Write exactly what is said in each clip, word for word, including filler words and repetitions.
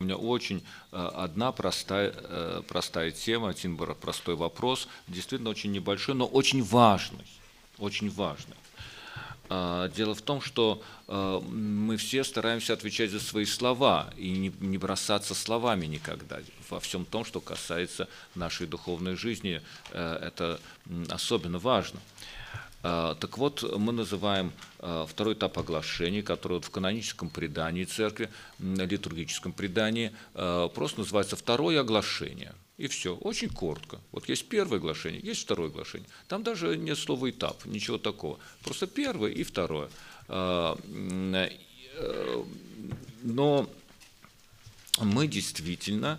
очень одна простая, простая тема, один простой вопрос, действительно очень небольшой, но очень важный, очень важный. Дело в том, что мы все стараемся отвечать за свои слова и не бросаться словами никогда. Во всем том, что касается нашей духовной жизни, это особенно важно. Так вот, мы называем второй этап оглашения, который в каноническом предании церкви, литургическом предании, просто называется второе оглашение. И все, очень коротко. Вот есть первое оглашение, есть второе оглашение. Там даже нет слова «этап», ничего такого. Просто первое и второе. Но мы действительно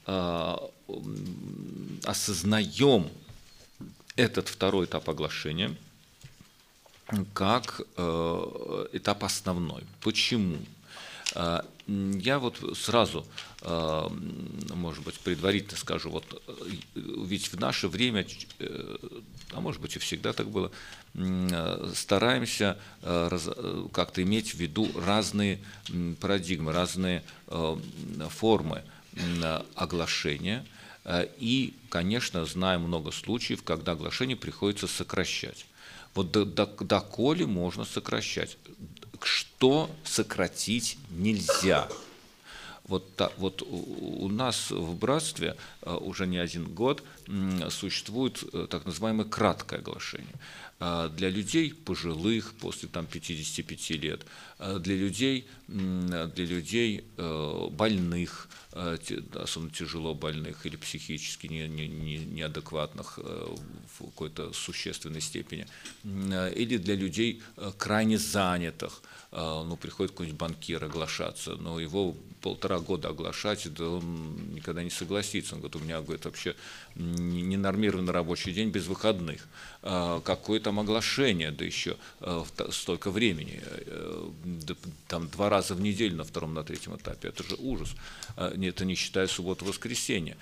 осознаем этот второй этап оглашения как этап основной. Почему? Я вот сразу, может быть, предварительно скажу, вот ведь в наше время, а может быть и всегда так было, стараемся как-то иметь в виду разные парадигмы, разные формы оглашения. И, конечно, знаем много случаев, когда оглашение приходится сокращать. Вот доколе можно сокращать? Что сократить нельзя? Вот, так, вот у нас в братстве уже не один год существует так называемое краткое оглашение. Для людей пожилых, после там, пятидесяти пяти лет, для людей, для людей больных, особенно тяжело больных или психически не, не, не, неадекватных в какой-то существенной степени, или для людей крайне занятых. Ну, приходит какой-нибудь банкир оглашаться, но его полтора года оглашать, да он никогда не согласится. Он говорит, у меня, говорит, вообще ненормированный рабочий день без выходных. Какое там оглашение, да еще столько времени, там два раза в неделю на втором, на третьем этапе, это же ужас. Это не считая субботу-воскресенье.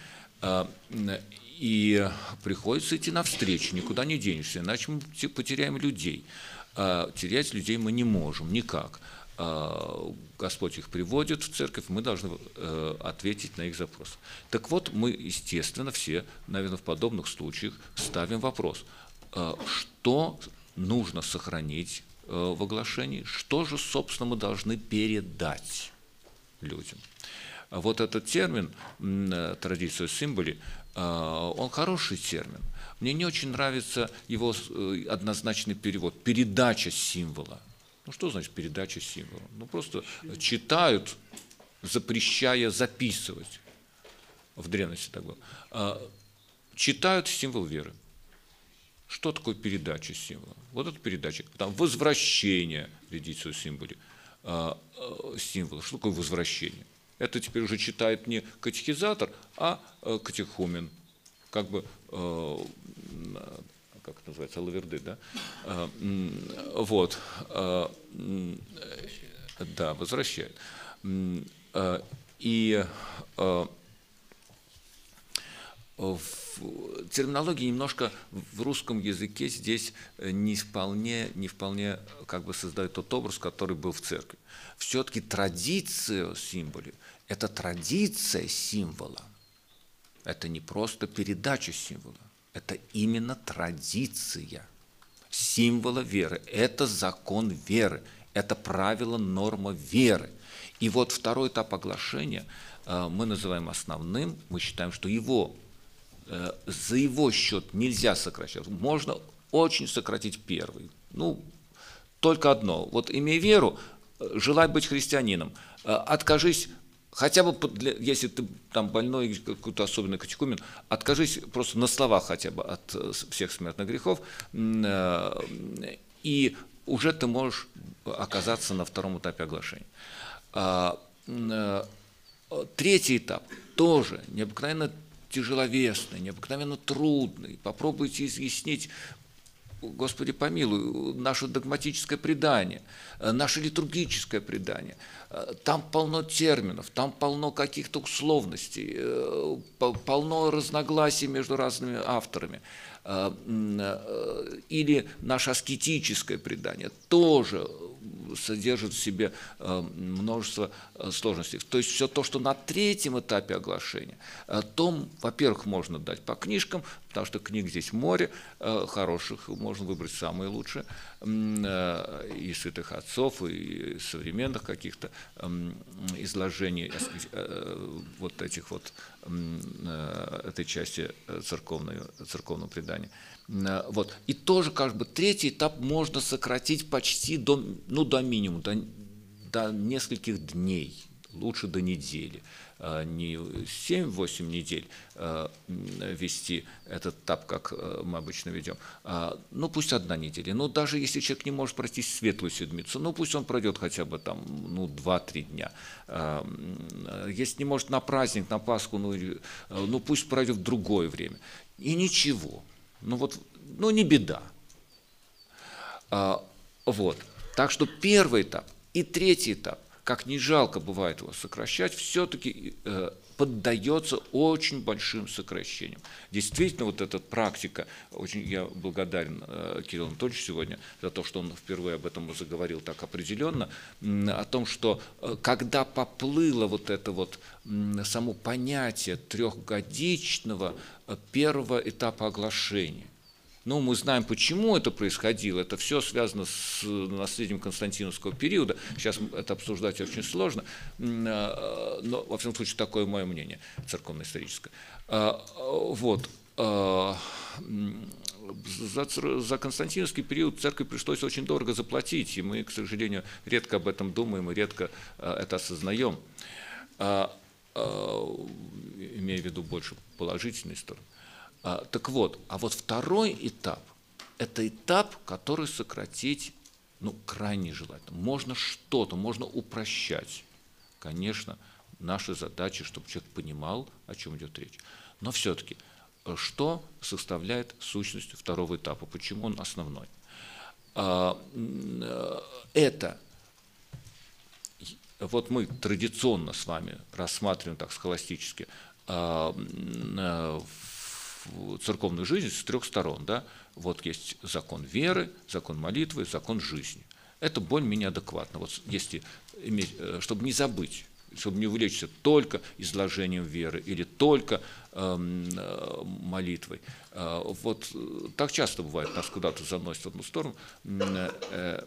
И приходится идти навстречу, никуда не денешься, иначе мы потеряем людей. Терять людей мы не можем никак. Господь их приводит в церковь, мы должны ответить на их запрос. Так вот, мы, естественно, все, наверное, в подобных случаях ставим вопрос, что нужно сохранить в оглашении, что же, собственно, мы должны передать людям. Вот этот термин «традиция символи», он хороший термин. Мне не очень нравится его однозначный перевод – передача символа. Ну, что значит передача символа? Ну, просто читают, запрещая записывать. В древности так было. Читают символ веры. Что такое передача символа? Вот это передача. Там возвращение, редицию символи, символа. Что такое возвращение? Это теперь уже читает не катехизатор, а катехумен. Как бы, как это называется, лаверды, да? Вот. Да, возвращает. И в терминологии немножко в русском языке здесь не вполне, не вполне как бы создает тот образ, который был в церкви. Все-таки традиция символа – это традиция символа. Это не просто передача символа, это именно традиция символа веры. Это закон веры, это правило, норма веры. И вот второй этап оглашения мы называем основным, мы считаем, что его, за его счет нельзя сокращать. Можно очень сократить первый. Ну, только одно. Вот имей веру, желай быть христианином, откажись. Хотя бы, для, если ты там больной, какой-то особенный катехумен, откажись просто на словах хотя бы от всех смертных грехов, и уже ты можешь оказаться на втором этапе оглашения. Третий этап тоже необыкновенно тяжеловесный, необыкновенно трудный. Попробуйте изъяснить, Господи помилуй, наше догматическое предание, наше литургическое предание. Там полно терминов, там полно каких-то условностей, полно разногласий между разными авторами. Или наше аскетическое предание тоже содержит в себе множество сложностей. То есть все то, что на третьем этапе оглашения, том, во-первых, можно дать по книжкам, потому что книг здесь море, хороших, можно выбрать самые лучшие, и святых отцов, и современных каких-то изложений вот этих вот, этой части церковного, церковного предания. Вот. И тоже как бы третий этап можно сократить почти до, ну, до минимума, до, до нескольких дней, лучше до недели. Не семь-восемь недель вести этот этап, как мы обычно ведем, ну пусть одна неделя. Но даже если человек не может пройти светлую седмицу, ну пусть он пройдет хотя бы там, ну, два-три дня. Если не может на праздник, на Пасху, ну, ну пусть пройдет в другое время. И ничего. Ну вот, ну не беда. Вот. Так что первый этап и третий этап, как ни жалко бывает его сокращать, все-таки э, поддается очень большим сокращениям. Действительно, вот эта практика, очень я благодарен э, Кириллу Анатольевичу сегодня за то, что он впервые об этом заговорил так определенно, э, о том, что э, когда поплыло вот это вот э, само понятие трехгодичного э, первого этапа оглашения. Ну, мы знаем, почему это происходило. Это все связано с наследием константиновского периода. Сейчас это обсуждать очень сложно. Но, во всяком случае, такое мое мнение церковно-историческое. Вот. За, за константиновский период церкви пришлось очень дорого заплатить, и мы, к сожалению, редко об этом думаем и редко это осознаем, имея в виду больше положительные стороны. Так вот, а вот второй этап – это этап, который сократить, ну, крайне желательно. Можно что-то, можно упрощать. Конечно, наша задача, чтобы человек понимал, о чем идет речь. Но все-таки, что составляет сущность второго этапа? Почему он основной? Это, вот мы традиционно с вами рассматриваем так схоластически церковную жизнь с трех сторон. Да? Вот есть закон веры, закон молитвы, закон жизни. Это более-менее адекватно. Вот если иметь, чтобы не забыть, чтобы не увлечься только изложением веры или только э, молитвой. Вот так часто бывает, нас куда-то заносит в одну сторону. Э,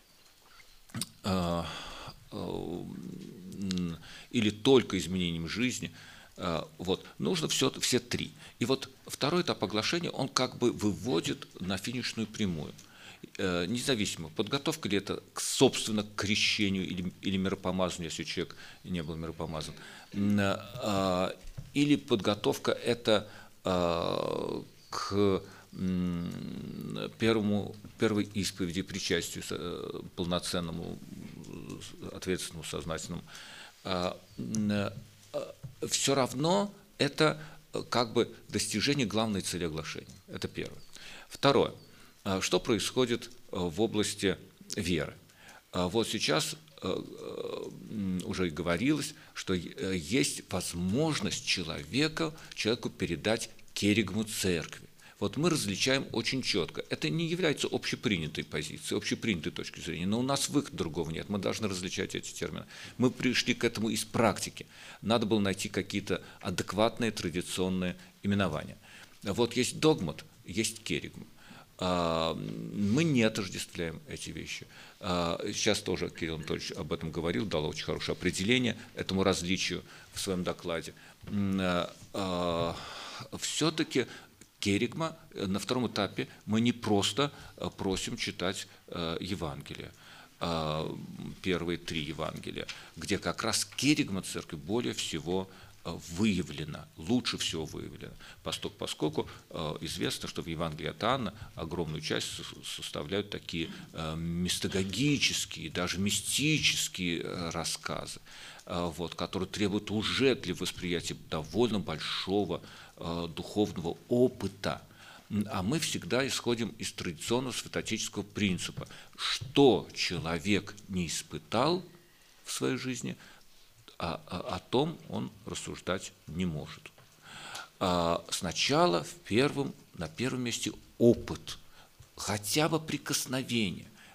э, э, или только изменением жизни. Вот. Нужно все, все три. И вот второй этап оглашения, он как бы выводит на финишную прямую. Независимо, подготовка ли это, собственно, к крещению или, или миропомазанию, если человек не был миропомазан, или подготовка это к первому, первой исповеди, причастию полноценному, ответственному, сознательному. Все равно это как бы достижение главной цели оглашения. Это первое. Второе. Что происходит в области веры? Вот сейчас уже и говорилось, что есть возможность человека, человеку передать керигму церкви. Вот мы различаем очень четко. Это не является общепринятой позицией, общепринятой точки зрения, но у нас выхода другого нет. Мы должны различать эти термины. Мы пришли к этому из практики. Надо было найти какие-то адекватные традиционные именования. Вот есть догмат, есть керигма. Мы не отождествляем эти вещи. Сейчас тоже Кирилл Анатольевич об этом говорил, дал очень хорошее определение этому различию в своем докладе. Все-таки керигма на втором этапе мы не просто просим читать Евангелие, первые три Евангелия, где как раз керигма церкви более всего выявлена, лучше всего выявлена, поскольку известно, что в Евангелии от Иоанна огромную часть составляют такие мистагогические, даже мистические рассказы, вот, которые требуют уже для восприятия довольно большого духовного опыта. А мы всегда исходим из традиционного святоотеческого принципа, что человек не испытал в своей жизни, а о том он рассуждать не может. Сначала в первом, на первом месте опыт, хотя бы прикосновение,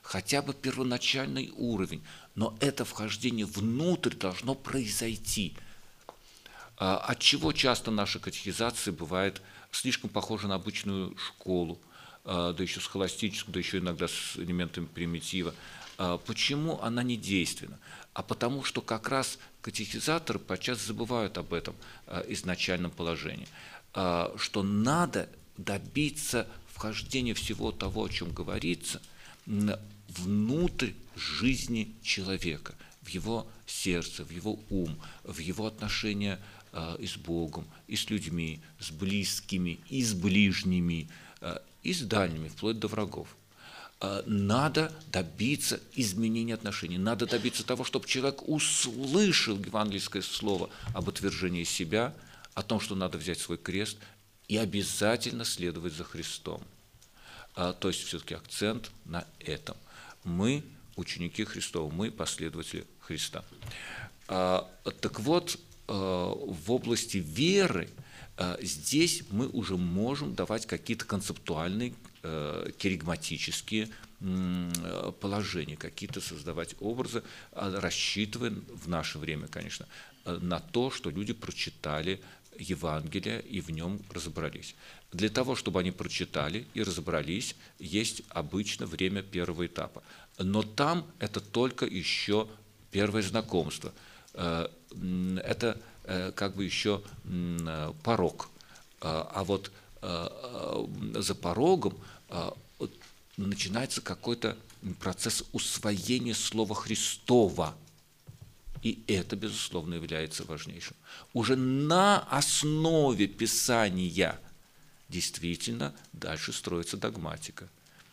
хотя бы первоначальный уровень, но это вхождение внутрь должно произойти. Отчего часто наша катехизация бывает слишком похожа на обычную школу, да еще схоластическую, да еще иногда с элементами примитива. Почему она не действенна? А потому что как раз катехизаторы подчас забывают об этом изначальном положении, что надо добиться вхождения всего того, о чем говорится, внутрь жизни человека, в его сердце, в его ум, в его отношения и с Богом, и с людьми, с близкими, и с ближними, и с дальними, вплоть до врагов. Надо добиться изменения отношений, надо добиться того, чтобы человек услышал евангельское слово об отвержении себя, о том, что надо взять свой крест и обязательно следовать за Христом. То есть все-таки акцент на этом. Мы ученики Христова, мы последователи Христа. Так вот, в области веры здесь мы уже можем давать какие-то концептуальные, керигматические положения, какие-то создавать образы, рассчитывая в наше время, конечно, на то, что люди прочитали Евангелие и в нем разобрались. Для того, чтобы они прочитали и разобрались, есть обычно время первого этапа. Но там это только еще первое знакомство. Это как бы еще порог. А вот за порогом начинается какой-то процесс усвоения Слова Христова. И это, безусловно, является важнейшим. Уже на основе Писания действительно дальше строится догматика.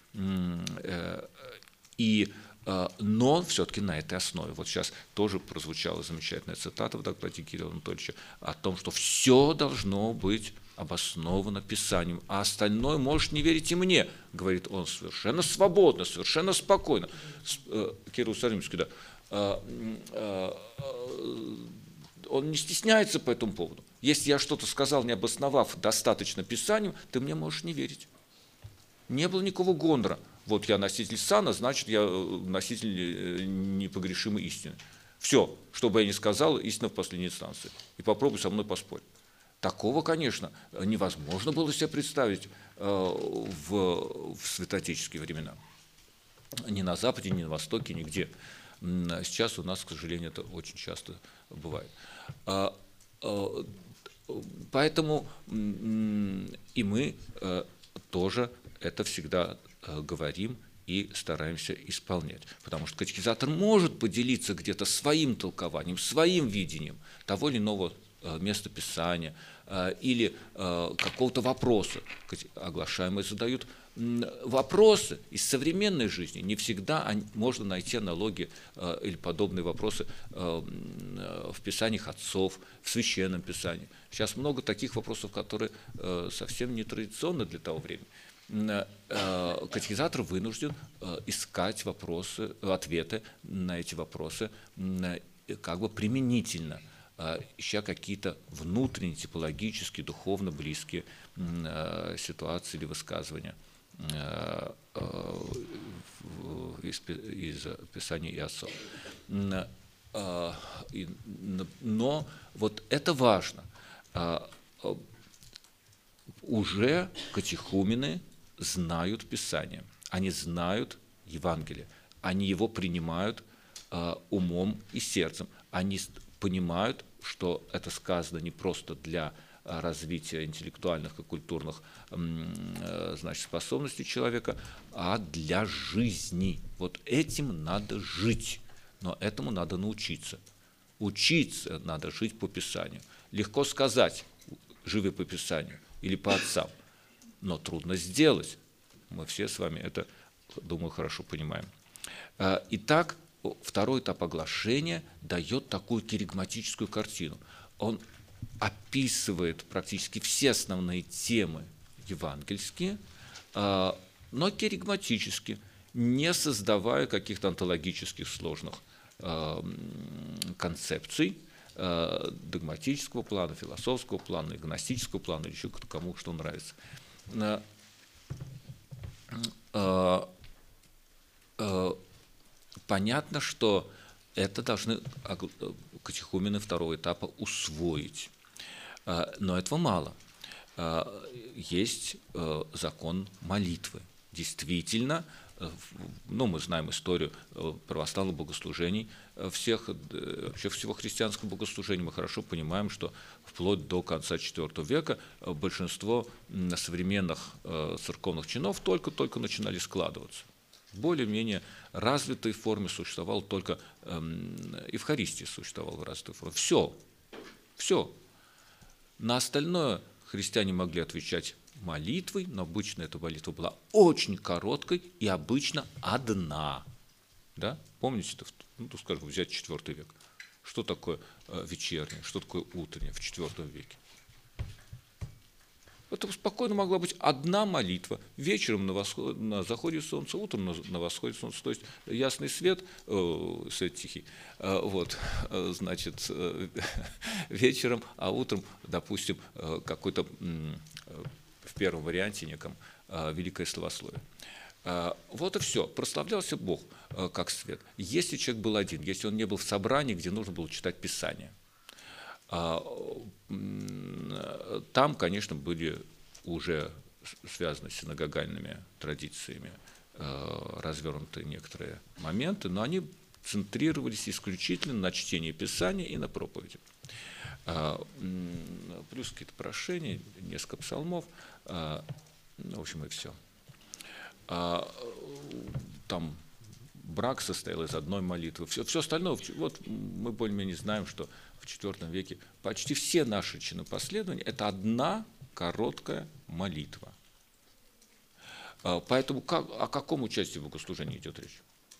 И, но все-таки на этой основе. Вот сейчас тоже прозвучала замечательная цитата в докладе Кирилла Анатольевича о том, что все должно быть обосновано Писанием, а остальное может не верить и мне, говорит он совершенно свободно, совершенно спокойно. Кирилл Саримский, да. Он не стесняется по этому поводу. Если я что-то сказал, не обосновав достаточно Писанием, ты мне можешь не верить. Не было никакого гонора. Вот я носитель сана, значит, я носитель непогрешимой истины. Все, что бы я ни сказал, истина в последней инстанции. И попробуй со мной поспорить. Такого, конечно, невозможно было себе представить в, в святоотеческие времена. Ни на Западе, ни на Востоке, нигде. Сейчас у нас, к сожалению, это очень часто бывает. Поэтому и мы тоже это всегда говорим и стараемся исполнять. Потому что катехизатор может поделиться где-то своим толкованием, своим видением того или иного места Писания или какого-то вопроса. Оглашаемые задают вопросы из современной жизни. Не всегда можно найти аналогии или подобные вопросы в Писаниях отцов, в Священном Писании. Сейчас много таких вопросов, которые совсем не традиционны для того времени. Катехизатор вынужден искать вопросы, ответы на эти вопросы как бы применительно, ища какие-то внутренние, типологические, духовно близкие ситуации или высказывания из Писания и отцов. Но вот это важно. Уже катехумены знают Писание, они знают Евангелие, они его принимают умом и сердцем, они понимают, что это сказано не просто для развития интеллектуальных и культурных, значит, способностей человека, а для жизни. Вот этим надо жить, но этому надо научиться. Учиться надо жить по Писанию. Легко сказать, живи по Писанию или по отцам, но трудно сделать. Мы все с вами это, думаю, хорошо понимаем. Итак, второй этап оглашения дает такую керигматическую картину. Он описывает практически все основные темы евангельские, но керигматически, не создавая каких-то онтологических сложных концепций догматического плана, философского плана, гностического плана, или еще кому что нравится. понятно, что это должны катехумены второго этапа усвоить. Но этого мало. Есть закон молитвы. Действительно, ну, мы знаем историю православных богослужений, всех, вообще всего христианского богослужения, мы хорошо понимаем, что вплоть до конца четвёртого века большинство современных церковных чинов только-только начинали складываться. В более-менее развитой форме существовала только Евхаристия, существовала в развитой форме. Все, все. На остальное христиане могли отвечать молитвой, но обычно эта молитва была очень короткой и обычно одна. Да? Помните, ну, скажем, взять четвёртый век. Что такое вечернее, что такое утреннее в четвёртом веке? Это спокойно могла быть одна молитва. Вечером на, восход, на заходе солнца, утром на, на восходе солнца. То есть ясный свет, э, свет тихий, э, вот, э, значит, э, вечером, а утром, допустим, э, какой-то, э, в первом варианте неком, э, великое словословие. Э, вот и все. Прославлялся Бог э, как свет. Если человек был один, если он не был в собрании, где нужно было читать Писание, там, конечно, были уже связаны с синагогальными традициями развернутые некоторые моменты, но они центрировались исключительно на чтении Писания и на проповеди. Плюс какие-то прошения, несколько псалмов, ну, в общем, и все. Там брак состоял из одной молитвы. Все, все остальное, вот мы более-менее знаем, что в четвёртом веке почти все наши чинопоследования – это одна короткая молитва. Поэтому как, о каком участии в богослужении идет речь?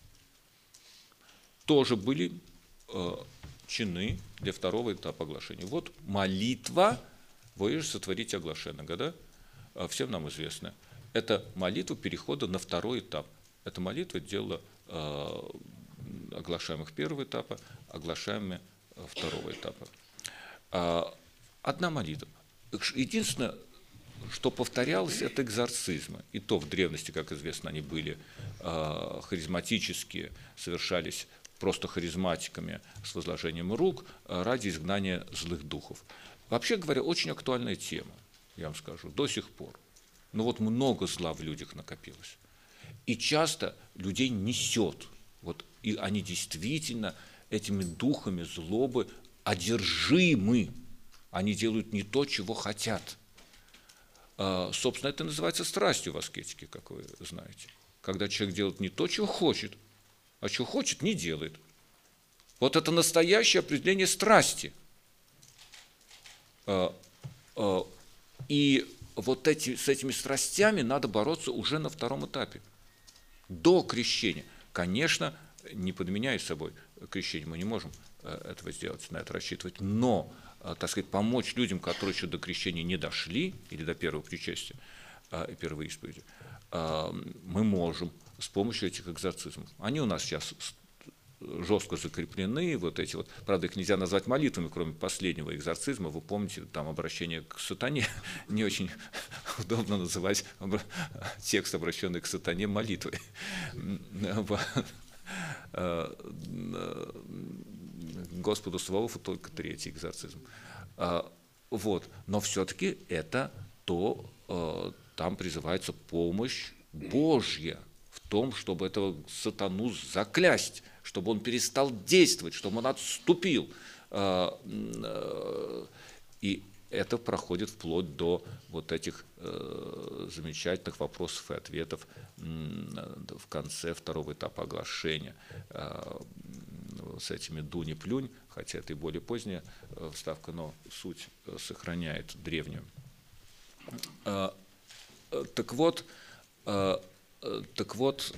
Тоже были э, чины для второго этапа оглашения. Вот молитва «Воеже сотворить оглашенного», да? Всем нам известно. Это молитва перехода на второй этап. Эта молитва делала э, оглашаемых первого этапа, оглашаемыми второго этапа. Одна молитва. Единственное, что повторялось, это экзорцизмы. И то в древности, как известно, они были харизматические, совершались просто харизматиками с возложением рук ради изгнания злых духов. Вообще говоря, очень актуальная тема, я вам скажу, до сих пор. Но вот много зла в людях накопилось. И часто людей несет. Вот, и они действительно этими духами злобы одержимы. Они делают не то, чего хотят. Собственно, это называется страстью в аскетике, как вы знаете. Когда человек делает не то, чего хочет, а чего хочет, не делает. Вот это настоящее определение страсти. И вот эти, с этими страстями надо бороться уже на втором этапе. До крещения. Конечно, не подменяя собой крещение, мы не можем этого сделать, на это рассчитывать, но, так сказать, помочь людям, которые еще до крещения не дошли, или до первого причастия и первой исповеди, мы можем с помощью этих экзорцизмов. Они у нас сейчас жестко закреплены, вот эти вот, правда, их нельзя назвать молитвами, кроме последнего экзорцизма, вы помните, там обращение к сатане, не очень удобно называть текст, обращенный к сатане, молитвой. Господу Саваофу только третий экзорцизм. Вот. Но все-таки это то, там призывается помощь Божья в том, чтобы этого сатану заклясть, чтобы он перестал действовать, чтобы он отступил. И это проходит вплоть до вот этих замечательных вопросов и ответов в конце второго этапа оглашения. С этими «ду не плюнь», хотя это и более поздняя вставка, но суть сохраняет древнюю. Так вот, так вот,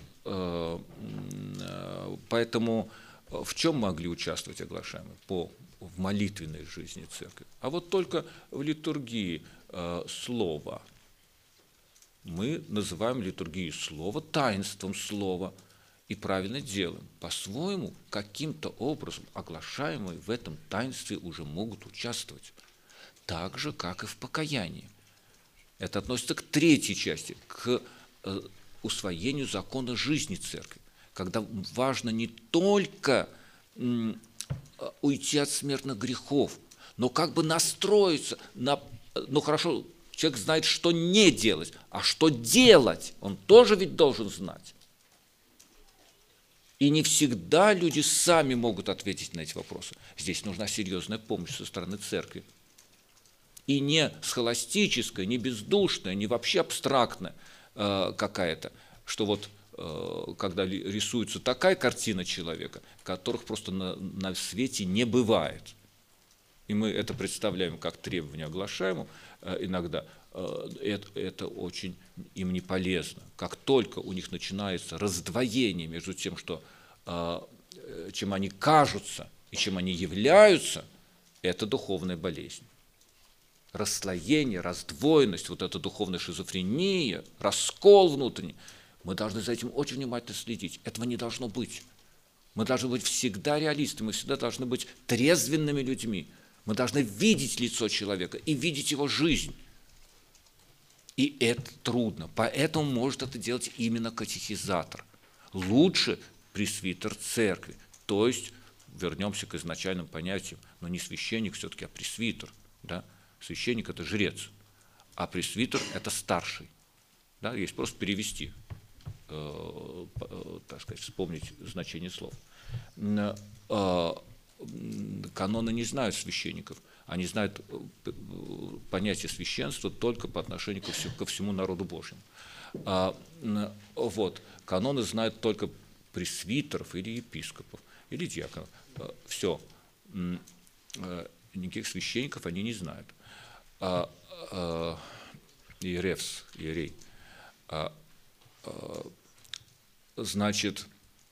поэтому в чем могли участвовать оглашаемые? По, в молитвенной жизни церкви. А вот только в литургии слова. Мы называем литургию слова таинством слова. И правильно делаем. По-своему, каким-то образом оглашаемые в этом таинстве уже могут участвовать. Так же, как и в покаянии. Это относится к третьей части, к усвоению закона жизни церкви. когда важно не только уйти от смертных грехов, но как бы настроиться на, ну хорошо, человек знает, что не делать, а что делать, он тоже ведь должен знать. И не всегда люди сами могут ответить на эти вопросы. Здесь нужна серьезная помощь со стороны церкви. И не схоластическая, не бездушная, не вообще абстрактная э, какая-то, что вот э, когда рисуется такая картина человека, которых просто на, на свете не бывает. И мы это представляем как требование оглашаемому э, иногда, э, это, это очень им не полезно. Как только у них начинается раздвоение между тем, что, э, чем они кажутся и чем они являются, это духовная болезнь. Расслоение, раздвоенность, вот эта духовная шизофрения, раскол внутренний, мы должны за этим очень внимательно следить. Этого не должно быть. Мы должны быть всегда реалистами, мы всегда должны быть трезвенными людьми. Мы должны видеть лицо человека и видеть его жизнь. И это трудно. Поэтому может это делать именно катехизатор. Лучше пресвитер церкви. То есть, вернемся к изначальным понятиям, но не священник все-таки, а пресвитер. Да? Священник – это жрец, а пресвитер – это старший. Да? Есть просто перевести, э, э, так сказать, вспомнить значение слов. Э, каноны не знают священников, они знают понятие священства только по отношению ко всему, ко всему народу Божьему. А, вот. Каноны знают только пресвитеров или епископов, или диаконов. Все. Никаких священников они не знают. А, а, иеревс, иерей. А, а, значит,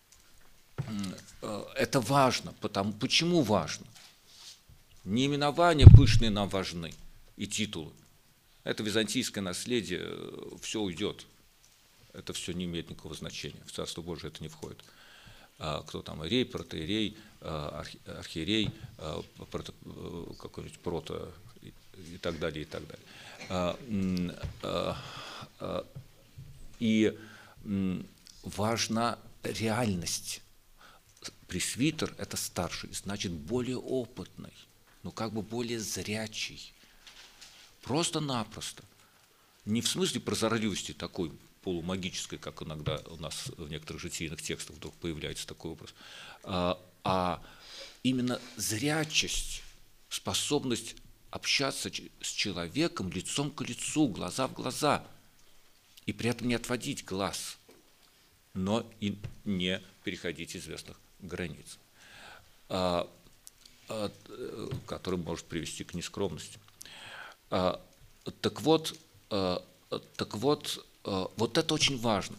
это важно. Потому, почему важно? Не именования пышные нам важны и титулы. Это византийское наследие, все уйдет. Это все не имеет никакого значения. В Царство Божие это не входит. А, кто там, иерей, протоиерей, архиерей, прото, какой-нибудь прото и так далее, и так далее. А, а, а, и важна реальность. Пресвитер – это старший, значит, более опытный, но как бы более зрячий. Просто-напросто. Не в смысле прозорливости такой полумагической, как иногда у нас в некоторых житийных текстах вдруг появляется такой образ, а, а именно зрячесть, способность общаться с человеком лицом к лицу, глаза в глаза, и при этом не отводить глаз, но и не переходить известных границ, а, а, который может привести к нескромности. А, так вот, а, так вот, а, вот это очень важно.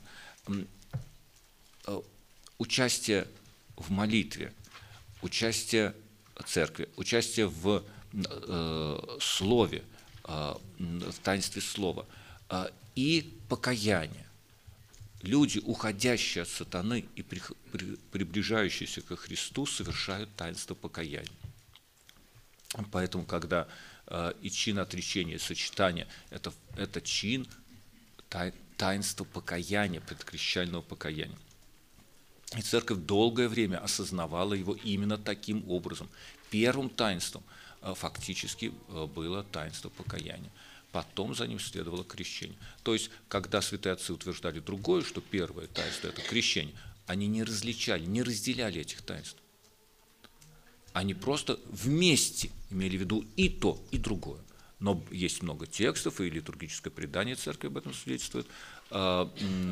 А, участие в молитве, участие в церкви, участие в э, слове, э, в таинстве слова э, и покаяние. Люди, уходящие от сатаны и при, при, приближающиеся ко Христу, совершают таинство покаяния. Поэтому, когда э, и чин отречения, и сочетания – это, это чин тай, таинства покаяния, предкрещального покаяния. И церковь долгое время осознавала его именно таким образом. Первым таинством э, фактически э, было таинство покаяния. Потом за ним следовало крещение. То есть, когда святые отцы утверждали другое, что первое таинство – это крещение, они не различали, не разделяли этих таинств. Они просто вместе имели в виду и то, и другое. Но есть много текстов, и литургическое предание церкви об этом свидетельствует, что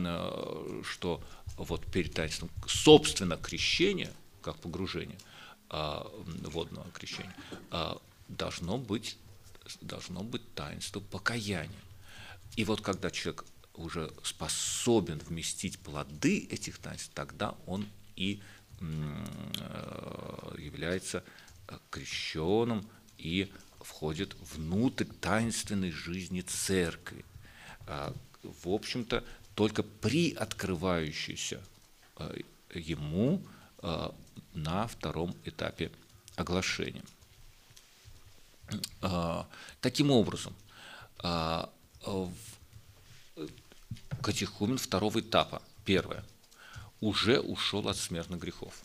вот перед таинством, собственно, крещения, как погружение водного крещения, должно быть должно быть таинство покаяния. И вот когда человек уже способен вместить плоды этих таинств, тогда он и является крещенным и входит внутрь таинственной жизни церкви. В общем-то, только при открывающейся ему на втором этапе оглашения. Таким образом, катехумен второго этапа, первое, уже ушел от смертных грехов.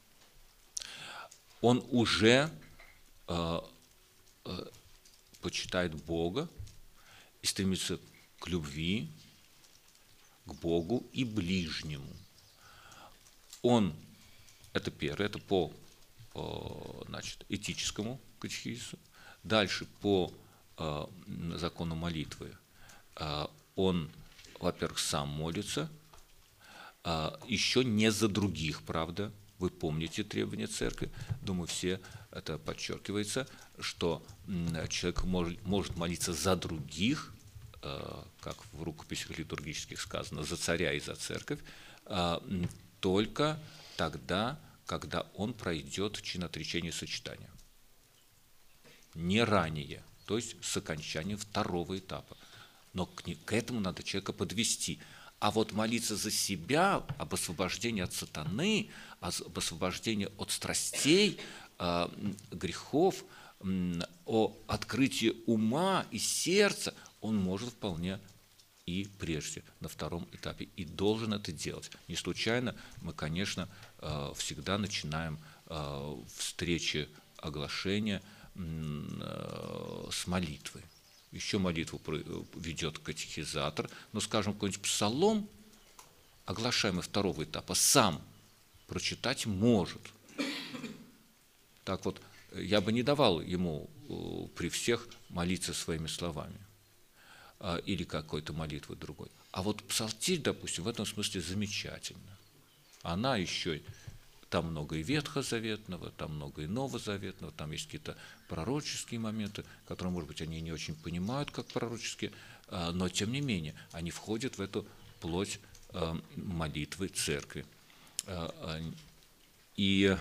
Он уже э, э, почитает Бога и стремится к любви, к Богу и ближнему. Он, это первое, это по, значит, этическому катехизису. Дальше по э, закону молитвы э, он, во-первых, сам молится, э, еще не за других, правда. Вы помните требования церкви, думаю, все это подчеркивается, что человек может, может молиться за других, э, как в рукописях литургических сказано, за царя и за церковь, э, только тогда, когда он пройдет чиноотречение сочетания. Не ранее, то есть с окончанием второго этапа. Но к, к этому надо человека подвести. А вот молиться за себя, об освобождении от сатаны, об освобождении от страстей, э, грехов, э, о открытии ума и сердца, он может вполне и прежде, на втором этапе, и должен это делать. Не случайно мы, конечно, э, всегда начинаем э, встречи оглашения э, с молитвы. Еще молитву ведет катехизатор, но, скажем, какой-нибудь псалом, оглашаемый второго этапа, сам прочитать может. Так вот, я бы не давал ему при всех молиться своими словами или какой-то молитвой другой. А вот псалтирь, допустим, в этом смысле замечательна. Она еще... Там много и ветхозаветного, там много и новозаветного, там есть какие-то пророческие моменты, которые, может быть, они не очень понимают, как пророческие, но, тем не менее, они входят в эту плоть молитвы церкви. И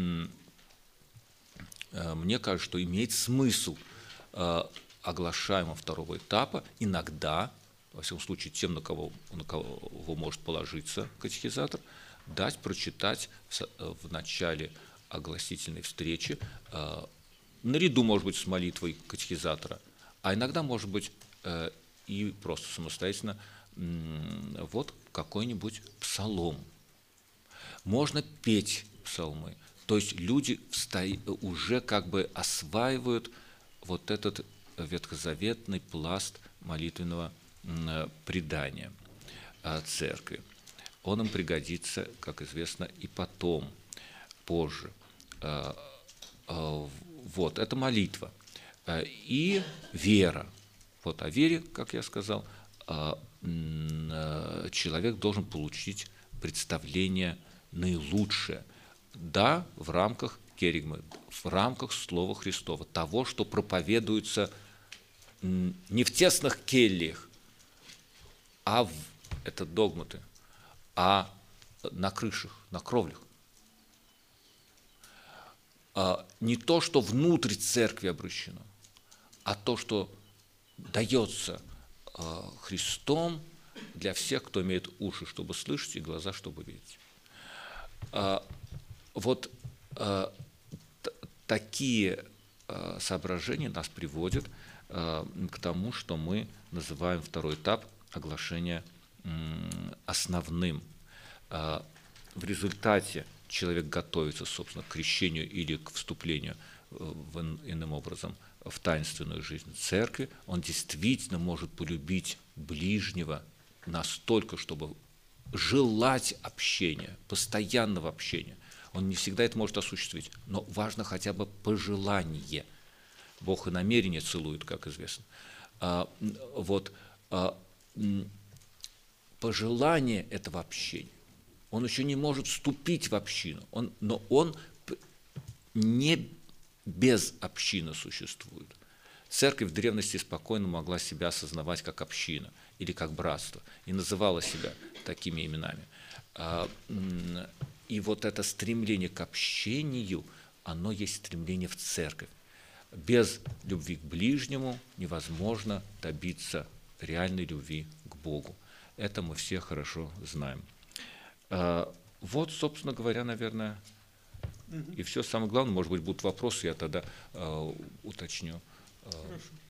мне кажется, что имеет смысл оглашаемого второго этапа иногда, во всяком случае, тем, на кого, на кого может положиться катехизатор, дать прочитать в начале огласительной встречи, э, наряду, может быть, с молитвой катехизатора, а иногда, может быть, э, и просто самостоятельно, э, вот какой-нибудь псалом. Можно петь псалмы, то есть люди уже как бы осваивают вот этот ветхозаветный пласт молитвенного э, предания э, церкви. Он им пригодится, как известно, и потом, позже. Вот, это молитва. И вера. Вот о вере, как я сказал, человек должен получить представление наилучшее. Да, в рамках керигмы, в рамках Слова Христова, того, что проповедуется не в тесных кельях, а в, это догматы, а на крышах, на кровлях. А не то, что внутрь церкви обращено, а то, что дается а, Христом для всех, кто имеет уши, чтобы слышать, и глаза, чтобы видеть. А, вот а, т- такие а, соображения нас приводят а, к тому, что мы называем второй этап оглашения основным. В результате человек готовится, собственно, к крещению или к вступлению, в, иным образом, в таинственную жизнь церкви. Он действительно может полюбить ближнего настолько, чтобы желать общения, постоянного общения. Он не всегда это может осуществить, но важно хотя бы пожелание. Бог и намерение целует, как известно. Вот пожелание этого общения. Он еще не может вступить в общину, он, но он не без общины существует. Церковь в древности спокойно могла себя осознавать как община или как братство и называла себя такими именами. И вот это стремление к общению, оно есть стремление в церковь. Без любви к ближнему невозможно добиться реальной любви к Богу. Это мы все хорошо знаем. Вот, собственно говоря, наверное, и все. Самое главное, может быть, будут вопросы, я тогда уточню. Хорошо.